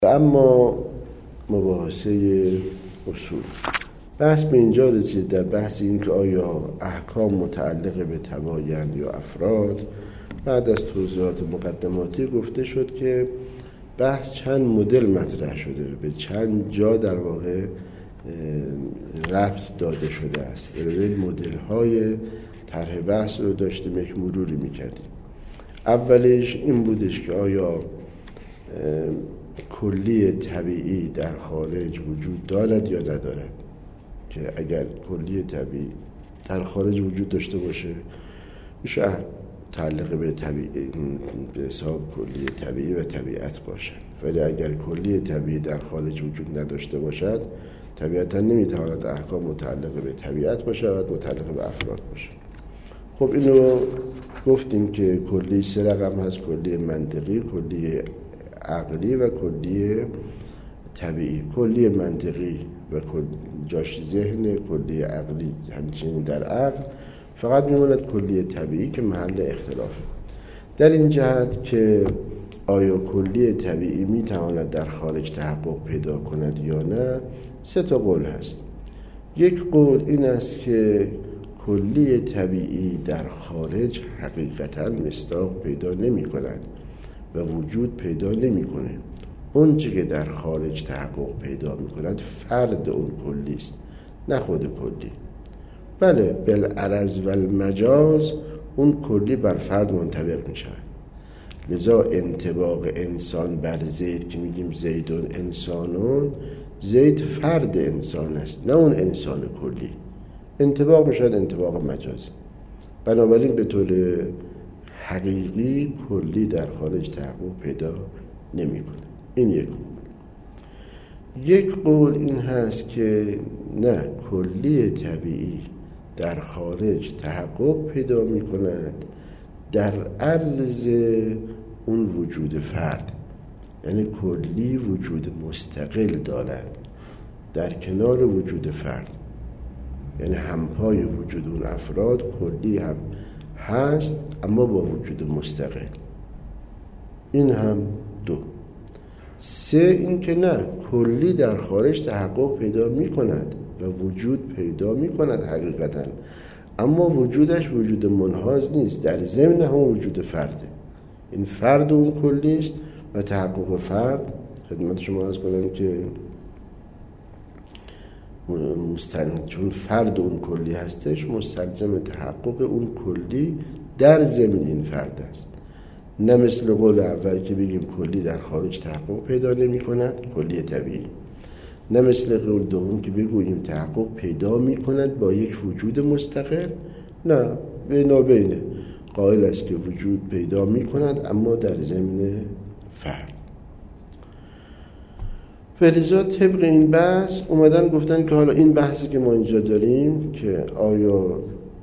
اما مباحثه اصول بحث به اینجا رسید در بحث این که آیا احکام متعلق به تباین یا افراد. بعد از توضیحات مقدماتی گفته شد که بحث چند مدل مطرح شده، به چند جا در واقع ربط داده شده است. یعنی مدل های طرح بحث رو داشتیم، یک مروری میکردیم. اولش این بودش که آیا کلی طبیعی در خارج وجود دارد یا ندارد، که اگر کلی طبیعی در خارج وجود داشته باشه میشه متعلق به به حساب کلی طبیعی و طبیعت باشه، ولی اگر کلی طبیعی در خارج وجود نداشته باشد طبیعتا نمیتواند احکام متعلق به طبیعت باشد، متعلق به افراد باشه. خب اینو گفتیم که کلی سه رقم هست: کلی منطقی، کلی عقلی و کلی طبیعی. کلی منطقی و جاش ذهن، کلی عقلی همچنین در عقل، فقط میموند کلی طبیعی که محل اختلافه. در این جهت که آیا کلی طبیعی میتواند در خارج تحقق پیدا کند یا نه، سه تا قول هست. یک قول این است که کلی طبیعی در خارج حقیقتا مصداق پیدا نمی کند و وجود پیدا نمی کنه. اون چیزی که در خارج تحقق پیدا می کند فرد اون کلی است، نه خود کلی. بله، بالعرض و المجاز اون کلی بر فرد منطبق می شود. لذا انطباق انسان بر زید که میگیم زیدون انسانون، زید فرد انسان است، نه اون انسان کلی. انطباق می شود انطباق مجازی. بنابراین به طور حقیقی کلی در خارج تحقق پیدا نمی کنه. این یک قول. یک قول این هست که نه، کلی طبیعی در خارج تحقق پیدا می کند در عرض اون وجود فرد. یعنی کلی وجود مستقل دارد در کنار وجود فرد، یعنی همپای وجود اون افراد کلی هم هست اما با وجود مستقل. این هم دو. سه این که نه، کلی در خارج تحقق پیدا می کند و وجود پیدا می کند حقیقتا، اما وجودش وجود منحاز نیست، در ضمن هم وجود فرده. این فرد اون کلی است و تحقق فرد، خدمت شما عرض کنم که چون فرد اون کلی هستش مستلزم تحقق اون کلی در ضمن این فرد است. نه مثل قول اول که بگیم کلی در خارج تحقق پیدا نمی کند، کلی طبیعی. نه مثل قول دوم که بگوییم تحقق پیدا می کند با یک وجود مستقل. نه، بینابینه قائل است که وجود پیدا می کند اما در ضمن فرد. فلزا طبق این بحث اومدن گفتن که حالا این بحثی که ما اینجا داریم که آیا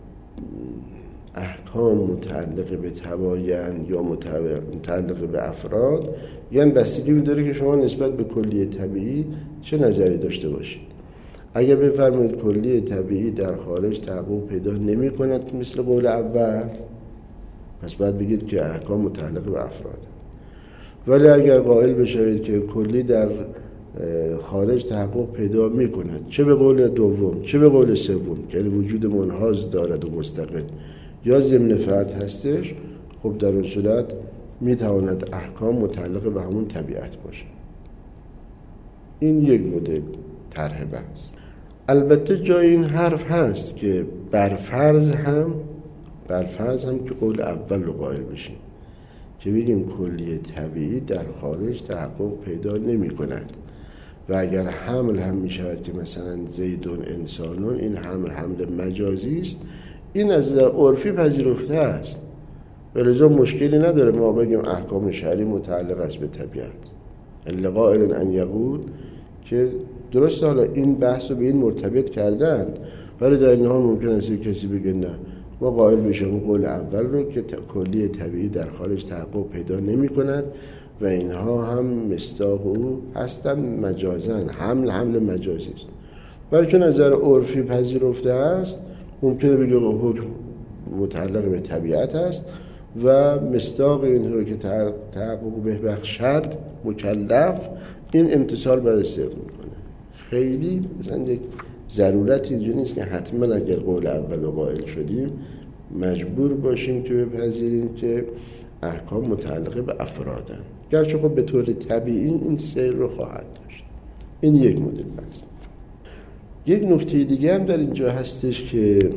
احکام متعلق به تباین یا متعلق به افراد، یعنی بستگی داره که شما نسبت به کلی طبیعی چه نظری داشته باشید. اگر بفرمایید کلی طبیعی در خارج تحقق پیدا نمی کند مثل قول اول، پس باید بگید که احکام متعلق به افراد. ولی اگر قائل بشوید که کلی در خارج تحقق پیدا می کند، چه به قول دوم چه به قول سوم که وجود منحاز دارد و مستقل یا ضمن فرد هستش، خب در اون صورت می تواند احکام متعلق به همون طبیعت باشه. این یک مدل طرح بحث. البته جای این حرف هست که برفرض هم که قول اول رو قائل بشیم که بگیم کلی طبیعی در خارج تحقق پیدا نمی کند و اگر حمل هم می شود که مثلا زیدون انسانون، این حمل مجازی است، این از عرفی پذیرفته است، ولذا مشکلی نداره ما بگیم احکام شرعی متعلق است به طبیعت. لقائل ان یقول که درست حالا این بحث رو به این مرتبط کردند، ولی در این حال ممکن است کسی بگه نه، ما قائل بشیم قول اول رو که کلی طبیعی در خارج تحقق پیدا نمی کند و اینها هم مصداق او هستند مجازن، حمل مجازی است. ولی چون از نظر عرفی پذیرفته است، ممکنه بگه حکم متعلق به طبیعت است و مصداق این رو که تحقق به بخشد مکلف این امتصال باید صدق میکنه. خیلی مثلا یک ضرورت اینجا نیست که حتما اگر قول اول رو قائل شدیم مجبور باشیم که بپذیریم که احکام متعلقه به افرادن، گرچه خب به طور طبیعی این سیر رو خواهد داشت. این یک مدل بحث. یک نکته دیگه هم در اینجا هستش که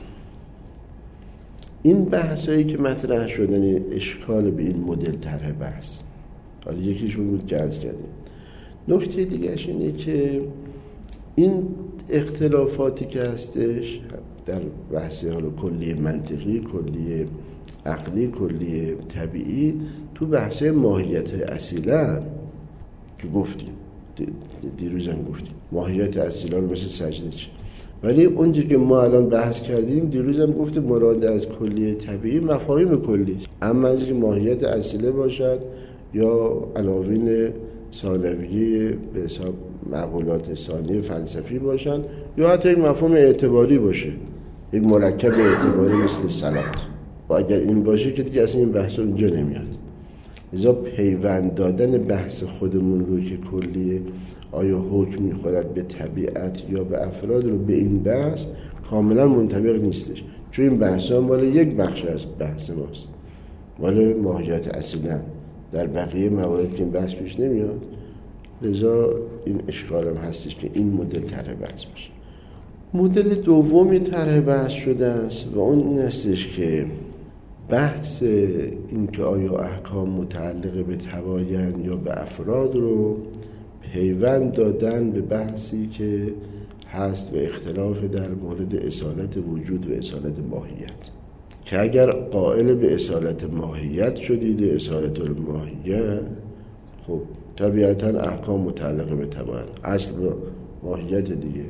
این بحثایی که مطرح شدن اشکال به این مدل طرح بحث، حالا یکیشون بود که عرض کردیم. نکته دیگهش اینه که این اختلافاتی که هستش در بحث حالا کلی منطقی، کلی عقلی، کلی طبیعی، تو بحث ماهیت اصیلا که گفتیم دیروز هم گفتیم ماهیت اصیلا رو مثل سجده چی، ولی اونجا که ما الان بحث کردیم دیروز هم گفتیم مراد از کلی طبیعی مفاهیم کلی، اما از که ماهیت اصیله باشد یا عناوین ثانویه به حساب معقولات ثانیه فلسفی باشن یا حتی یک مفهوم اعتباری باشه، یک مرکب اعتباری مثل صلات، و اگر این باشه که دیگه اصلا این بحث اونجا نمیاد. لذا پیوند دادن بحث خودمون رو که کلیه آیا حکم میخورد به طبیعت یا به افراد رو به این بحث کاملا منطبق نیستش، چون این بحث ها مال یک بخش از بحث ماست، مال ماهیت اصیلا، در بقیه موارد که این بحث پیش نمیاد. لذا این اشکال هم هستش که این مدل طرح بحث باشه. مدل دومی طرح بحث شده است و اون این هستش که بحث این که آیا احکام متعلق به تباین یا به افراد رو پیوند دادن به بحثی که هست و اختلاف در مورد اصالت وجود و اصالت ماهیت، که اگر قائل به اصالت ماهیت شدید، اصالت الماهیت، خب طبیعتا احکام متعلق به تباین، اصل و ماهیت دیگه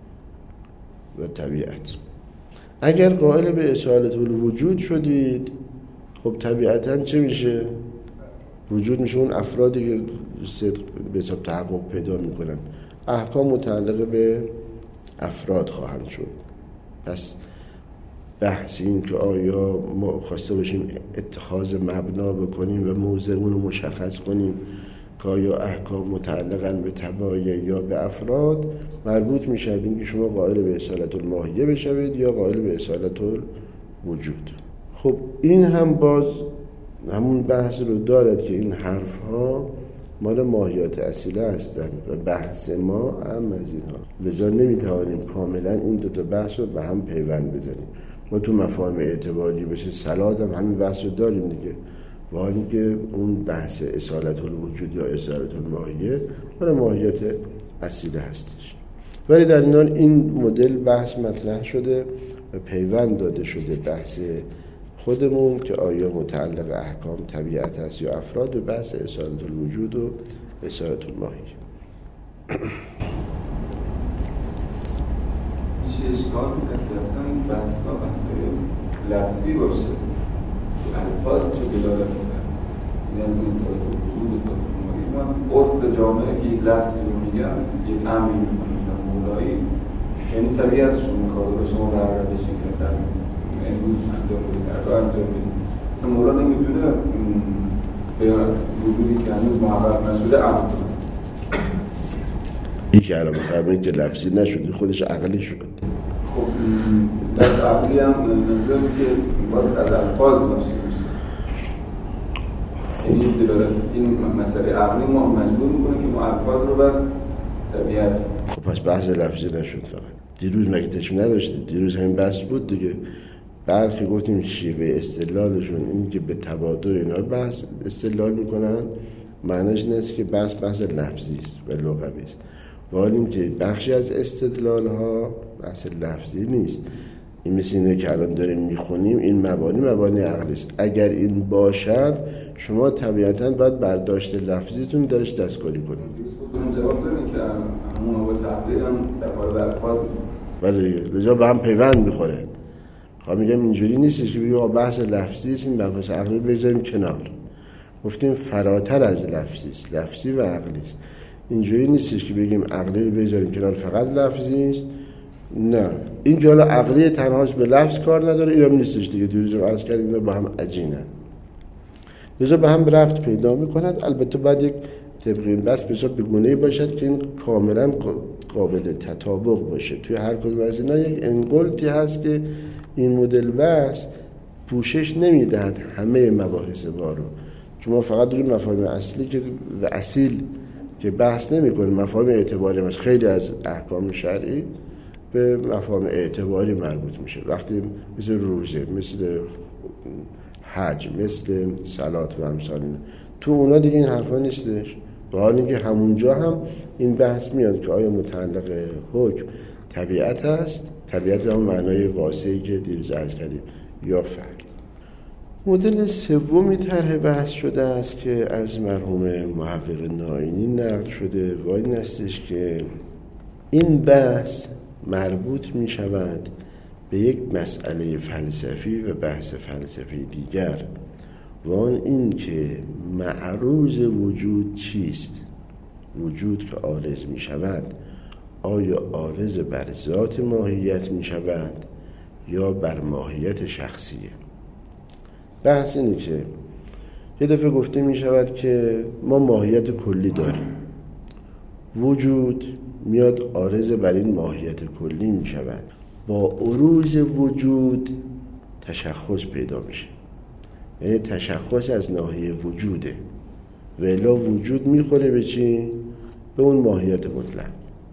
و طبیعت. اگر قائل به اصالت الوجود شدید، خب طبیعتا چه میشه؟ وجود میشه اون افرادی که صدق به حساب تحقق پیدا میکنن، احکام متعلق به افراد خواهند شد. پس بحث این که آیا ما خواسته باشیم اتخاذ مبنا بکنیم و موضع اون رو مشخص کنیم که آیا احکام متعلقاً به تباین یا به افراد، مربوط میشه این که شما قائل به اصالت الماهیه بشوید یا قائل به اصالت الوجود. خب این هم باز همون بحث رو دارد که این حرف ها مال ماهیت اصیله هستند و بحث ما هم از اینها، لذا نمیتوانیم کاملا این دوتا بحث رو به هم پیوند بزنیم. ما تو مفاهیم اعتباری بشه صلات هم همین بحث رو داریم دیگه، و حالی که اون بحث اصالت الوجود یا اصالت الماهیه مال ماهیت اصیله هستش. ولی در این مدل بحث مطرح شده و پیوند داده شده بحث خودمون که آیا متعلق احکام طبیعت هست یا افراد، به بحث اصالت الوجود و اصالت الماهیه. میشه اشکال میکنه که اصلا این بحث‌ها بحث‌های لفظی باشه، الفاظ چه دلالت میکنن، این از این اصالت الوجود و اصالت الماهیه. من عرف جامعه که یک لفظی رو میگم، یک امری میکنه، مثلا مولایی یعنی طبیعتشون میخواد و شما برقرار بشین که در امروز انجام بدید، فردا انجام بدید. مثلا مولا نمیتونه به وجودی که هنوز محقق نشده عمل کنه. این که الان بفرمایید که لفظی نشده خودش عقلی شد. خب از عقلی هم نظرم که باید از الفاظ باشه. این مسئله عقلی ما مجبور میکنه که ما الفاظ رو بر طبیعت. خب پس بحث لفظی نشد فقط. دیروز مگه تشم نداشته؟ دیروز همین بحث بود دیگه. برخی گفتیم شیوه استدلالشون این که به تبادر اینا بحث استدلال میکنن، معنیش این است که بحث لفظی است و لغوی است. و حال این که بخشی از استدلال ها بحث لفظی نیست. این مثل اینه که الان داریم میخونیم این مبانی عقلی است. اگر این باشد شما طبیعتاً باید برداشت لفظیتون درش دستکاری کنید. جواب داریم که همون آواز عقلی هم در مورد الفاظ ولی لذا به هم پیوند میخوره. خب میگم اینجوری نیستش که بگیم بحث لفظی است این بحث عقلی بذاریم کنار. گفتیم فراتر از لفظی است، لفظی و عقلی است. اینجوری نیستش که بگیم عقلی رو بذاریم کنار فقط لفظی است. نه، این که حالا عقلی تنهاش به لفظ کار نداره اینم نیستش دیگه. دیروز رو عرض کردیم اینا با هم عجینن، لذا به هم ربط پیدا میکند. البته بعد یک طبق این بحث بسیار به گونه‌ای باشد که این کاملا قابل تطابق باشه. توی هر کدوم از اینا یک انگلتی هست که این مدل بحث پوشش نمیدهد همه مباحث ما رو، چون ما فقط روی مفاهیم اصلی که و اصیل که بحث نمی‌کنیم. مفاهیم اعتباری مثل خیلی از احکام شرعی به مفاهیم اعتباری مربوط میشه، وقتی مثل روزه، مثل حج، مثل صلات و امثال اینا. تو اونا دیگه این حرفا نیستش، به حال اینکه همونجا هم این بحث میاد که آیا متعلق حکم طبیعت است، طبیعت هم معنای واسعی که دیروز عرض کردیم، یا فرد. مدل سومی طرح بحث شده است که از مرحوم محقق نائینی نقل شده و این استش که این بحث مربوط می شود به یک مسئله فلسفی و بحث فلسفی دیگر و آن این که معروض وجود چیست. وجود که عارض می شود آیا عارض بر ذات ماهیت می شود یا بر ماهیت شخصیه؟ بحث اینه که یه دفعه گفته می شود که ما ماهیت کلی داریم، وجود میاد عارض بر این ماهیت کلی می شود، با عروض وجود تشخص پیدا میشه، یعنی تشخص از ناحیه وجوده و الا وجود میخوره به چی؟ به اون ماهیت مطلق.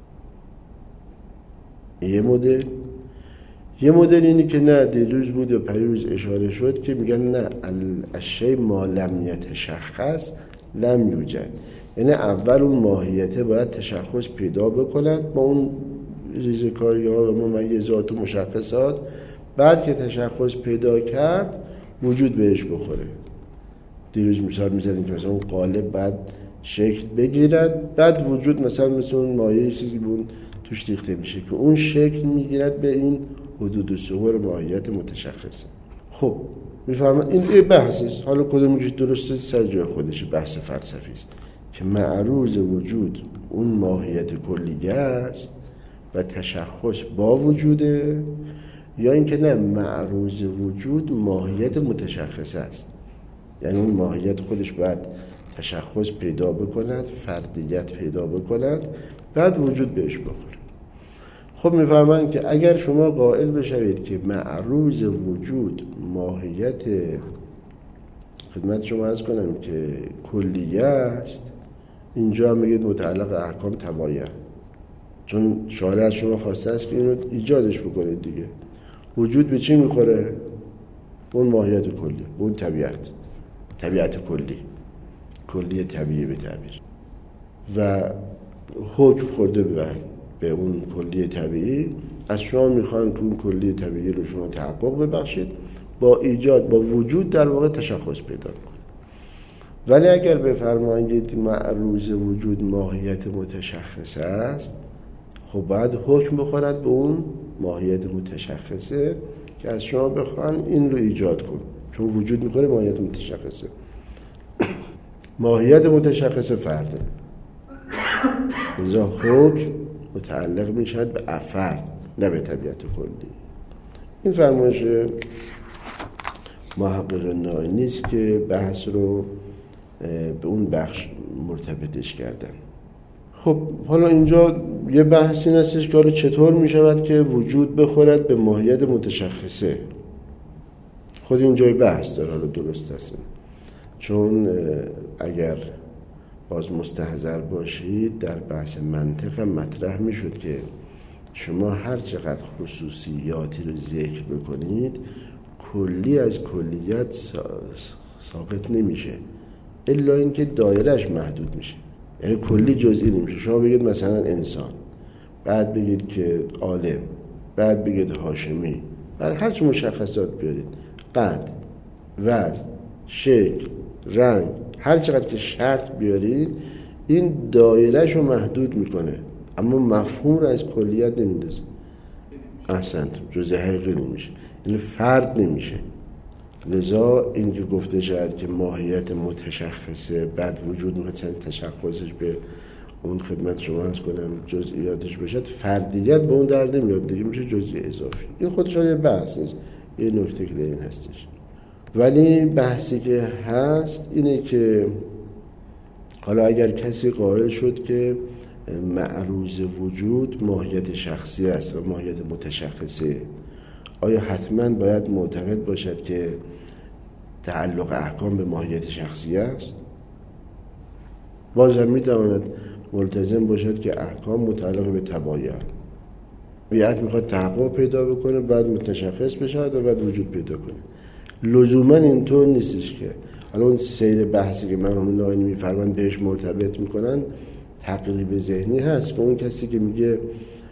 یه مدل اینی که نه دیروز بود یا پریروز اشاره شد که میگن نه الشیء ما لم یتشخص لم یوجد، یعنی اول اون ماهیته باید تشخص پیدا بکند با اون ریزکاری ها و ممیزات و مشخصات، بعد که تشخص پیدا کرد وجود بهش بخوره. دیروز مثال میزدیم که مثلا اون قالب بعد شکل بگیرد، بعد وجود مثلا مثل اون مایه چیزی بون توش ریخته میشه که اون شکل میگیرد به این حدود و ظهور ماهیت متشخصه. خب میفهمن این بحث است، حالا کدومی که درسته سر جای خودشه، بحث فلسفی است که معروض وجود اون ماهیت کلیه است و تشخص با وجوده، یا اینکه نه معروض وجود ماهیت متشخصه است، یعنی اون ماهیت خودش باید تشخص پیدا بکند، فردیت پیدا بکند، بعد وجود بهش بخوره. خب میفهمن که اگر شما قائل بشوید که معروض وجود ماهیت، خدمت شما عرض کنم که کلیه است، اینجا میگید متعلق احکام تباین، چون شارع از شما خواسته است که اینو ایجادش بکنید دیگه. وجود به چی میخوره؟ اون ماهیت کلی، اون طبیعت کلی طبیعی به تعبیر، و حکم خورده به اون کلی طبیعی. از شما میخوان که اون کلی طبیعی رو شما تحقق ببخشید، با ایجاد با وجود در واقع تشخص پیدا کنید. ولی اگر بفرمایید معروض وجود ماهیت متشخصه است، خب باید حکم بخورد به اون ماهیت متشخصه که از شما بخوان این رو ایجاد کن، چون وجود میکنه ماهیت متشخصه. ماهیت متشخصه فرده، لذا حکم متعلق میشد به افرد نه به طبیعت کلی. این فرمایش محقق نائینی است که بحث رو به اون بخش مرتبطش کردن. خب حالا اینجا یه بحث این هستش که حالا چطور میشود که وجود بخورد به ماهیت متشخصه. خود اینجای بحث داره، حالا درست است، چون اگر باز مستحضر باشید در بحث منطق مطرح میشد که شما هر چقدر خصوصیاتی رو ذکر بکنید کلی از کلیت ساقط نمیشه، الا اینکه دایرهش محدود میشه، یعنی کلی جزئی نمیشه. شما بگید مثلا انسان، بعد بگید که عالم، بعد بگید هاشمی، بعد هر چه مشخصات بیارید، قد، وزن، شکل، رنگ، هر چقدر که شرط بیارید این دایرهش رو محدود میکنه، اما مفهوم رو از کلیت نمیندازه. احسنت، جزء حقیقی نمیشه، یعنی فرد نمیشه. لذا این که گفته شد که ماهیت متشخصه بعد وجود مثلا تشخصش به اون خدمت شما عرض کنم جزئیاتش بشد، فردیت به اون در نمیاد دیگه، میشه جزئی اضافی. این خودش یه بحث نیست، یه نکته که در این هستش. ولی بحثی که هست اینه که حالا اگر کسی قائل شد که معروض وجود ماهیت شخصی است و ماهیت متشخصه، آیا حتما باید معتقد باشد که تعلق احکام به ماهیت شخصی است؟ باز هم میتواند ملتزم باشد که احکام متعلق به تبایع، طبیعت میخواد تحقق پیدا بکنه بعد متشخص بشه و بعد وجود پیدا کنه. لزوما اینطور نیستش که حالا اون سیر بحثی که مرحوم ناینی میفرمان بهش مرتبط میکنن تقریب ذهنی هست که اون کسی که میگه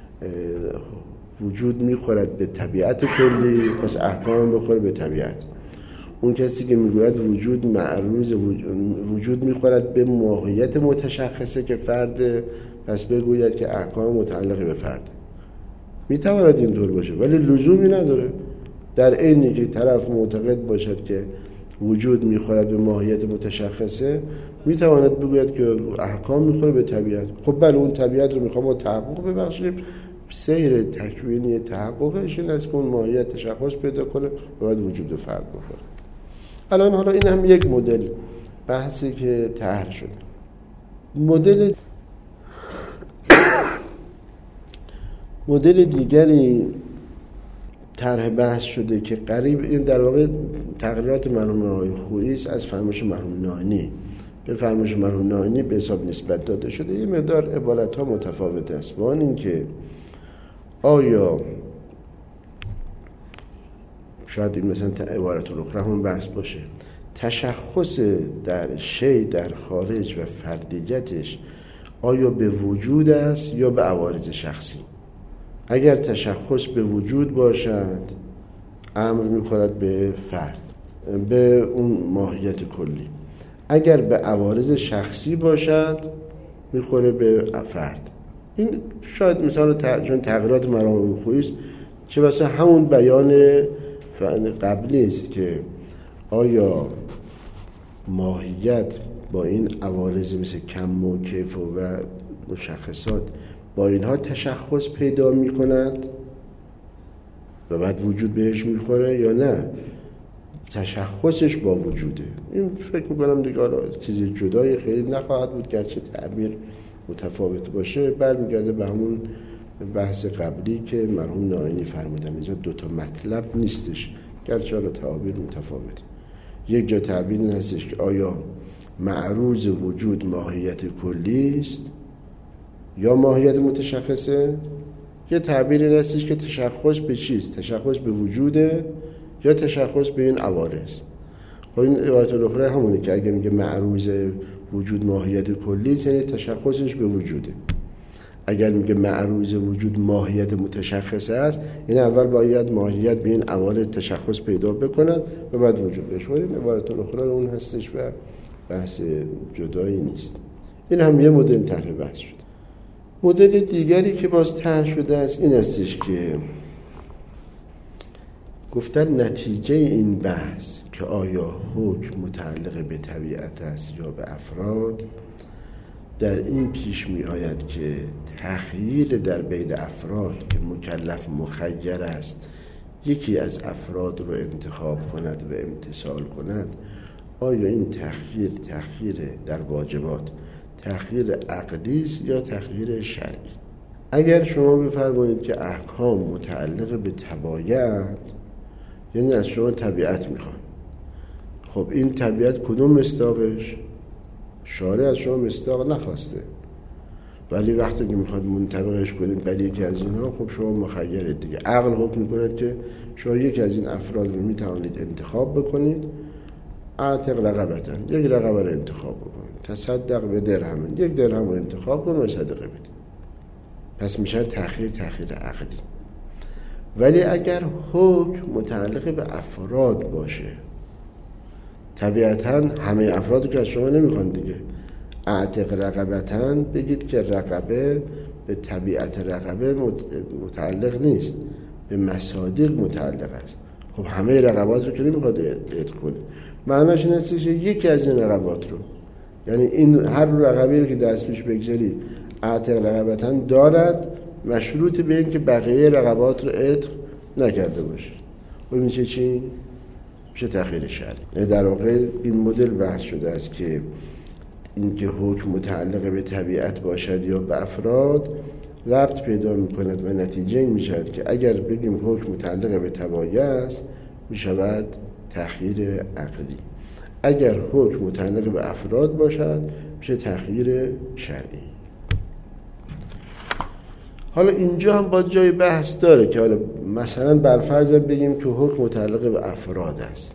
وجود میخورد به طبیعت کلی پس احکام بخوره به طبیعت، اون کسی که میگوید وجود معروض وجود میخورد به ماهیت متشخصه که فرد پس بگوید که احکام متعلق به فرد. میتواند اینطور باشه ولی لزومی نداره. در عینی که طرف معتقد باشد که وجود میخورد به ماهیت متشخصه میتواند بگوید که احکام میخوره به طبیعت. خب بله اون طبیعت رو میخوام با تحقق ببخشیم، سیر تکوینی تحققش این است که اون ماهیت تشخص پیدا کنه و بعد وجود فرد بخوره. الان حالا این هم یک مدل بحثی که طرح شده. مدل دیگری طرح بحث شده که قریب این در واقع تقریرات مرحوم آقای خویی است از فرمایش مرحوم ناینی. به فرمایش مرحوم ناینی به حساب نسبت داده شده. این مقدار عبارت‌ها متفاوت است. وان این که آیا شاید این مثلا عبارت الاخرى هم بحث باشه، تشخص در شی در خارج و فردیتش آیا به وجود است یا به عوارض شخصی؟ اگر تشخص به وجود باشد امر می‌خورد به فرد، به اون ماهیت کلی. اگر به عوارض شخصی باشد می‌خوره به فرد. این شاید مثلا چون تغییرات مرحوم خویی است چه بسا همون بیان قبلی است که آیا ماهیت با این عوارض مثل کم و کیف و مشخصات با اینها تشخص پیدا می کند و بعد وجود بهش میخوره یا نه تشخصش با وجوده. این فکر میکنم دیگه چیز جدای خیلی نخواهد بود، گرچه تعبیر متفاوت باشه، برمیگرده به همون بحث قبلی که مرحوم ناینی فرمودن. اینجا دوتا مطلب نیستش، گرچه حالا تعابیر متفاوته. یک جا تعبیر این هستش که آیا معروض وجود ماهیت کلی است یا ماهیت متشخصه، یه تعبیر این هستش که تشخص به چیست، تشخص به وجوده یا تشخص به این عوارض. خب این عبارت الاخرى همونه که اگه میگه معروض وجود ماهیت کلی است یعنی تشخصش به وجوده. اگر میگه معروض وجود ماهیت متشخصه است این اول باید ماهیت به این عوارض تشخص پیدا بکند و بعد وجود بشه. این عبارت الاخرى اون هستش و بحث جدایی نیست. این هم یه مدل طرح بحث شد. مدل دیگری که باز طرح شده است این استش که گفتن نتیجه این بحث که آیا حکم متعلق به طبیعت است یا به افراد در این پیش می آید که تخییر در بین افراد که مکلف مخیر است یکی از افراد رو انتخاب کند و امتثال کند، آیا این تخییر در واجبات تخییر عقلی است یا تخییر شرعی؟ اگر شما بفرمایید که احکام متعلق به طبایع یعنی از شما طبیعت میخوان، خب این طبیعت کدوم مصداقش؟ شارع از شما مصداق نخواسته، ولی وقتی که میخواد منطبقش کنید بر یکی از اینها خب شما مخیرید دیگه. عقل حکم میکند که شما یکی از این افراد رو میتوانید انتخاب بکنید، اعتق رقبتن، یک رقبه رو انتخاب بکنید، تصدق به درهم، یک درهم رو انتخاب کن و صدقه بدید. پس میشه تخییر عقلی. ولی اگر حکم متعلق به افراد باشه طبیعتاً همه افرادو که از شما نمیخوان دیگه. اعتق رقبتاً بگید که رقبه به طبیعت رقبه متعلق نیست، به مصادیق متعلق است. خب همه رقبات رو که نمیخواد اعتق کنه، معناش این است که یکی از این رقبات رو، یعنی این هر رقبی رو که دست پیش بگذاری اعتق رقبتاً دارد مشروط به این که بقیه رقبات رو اعتق نکرده باشه. خب میشه چی؟ میشه تخییر شرعی. در واقع این مدل بحث شده است که اینکه حکم متعلق به طبیعت باشد یا به افراد ربط پیدا می‌کند و نتیجه این می‌شود که اگر بگیم حکم متعلق به طبایع است می‌شود تخییر عقلی، اگر حکم متعلق به افراد باشد میشه تخییر شرعی. حالا اینجا هم باید جای بحث داره که حالا مثلا برفرض بگیم که حکم متعلق به افراد است،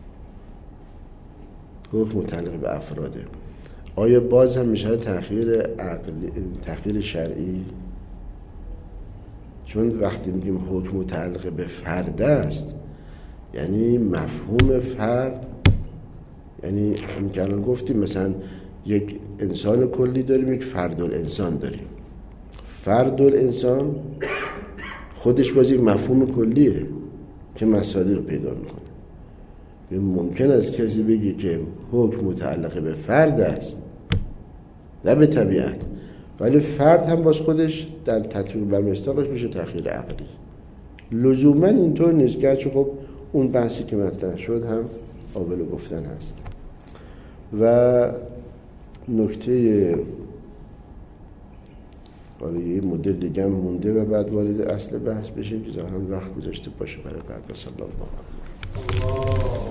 حکم متعلق به افراده، آیا باز هم میشه تخییر عقلی، تخییر شرعی؟ چون وقتی میگیم حکم متعلق به فرد است یعنی مفهوم فرد، یعنی همین که الان گفتیم مثلا یک انسان کلی داریم، یک فرد الانسان داریم. فرد الانسان خودش باز یک مفهوم کلیه که مسائل رو پیدا میکنه. ممکن است کسی بگه که حکم متعلق به فرد است نه به طبیعت، ولی فرد هم باز خودش در تطبیق بر مصداقش میشه تخییر عقلی. لزوما اینطور نیست، گرچه خب اون بحثی که مطرح شد هم قابل گفتن هست. و نکته حالا یه مدل دیگه هم مونده و بعد وارد اصل بحث بشیم که ظاهرا وقت گذاشته باشه برای بعد. صلی الله علیه و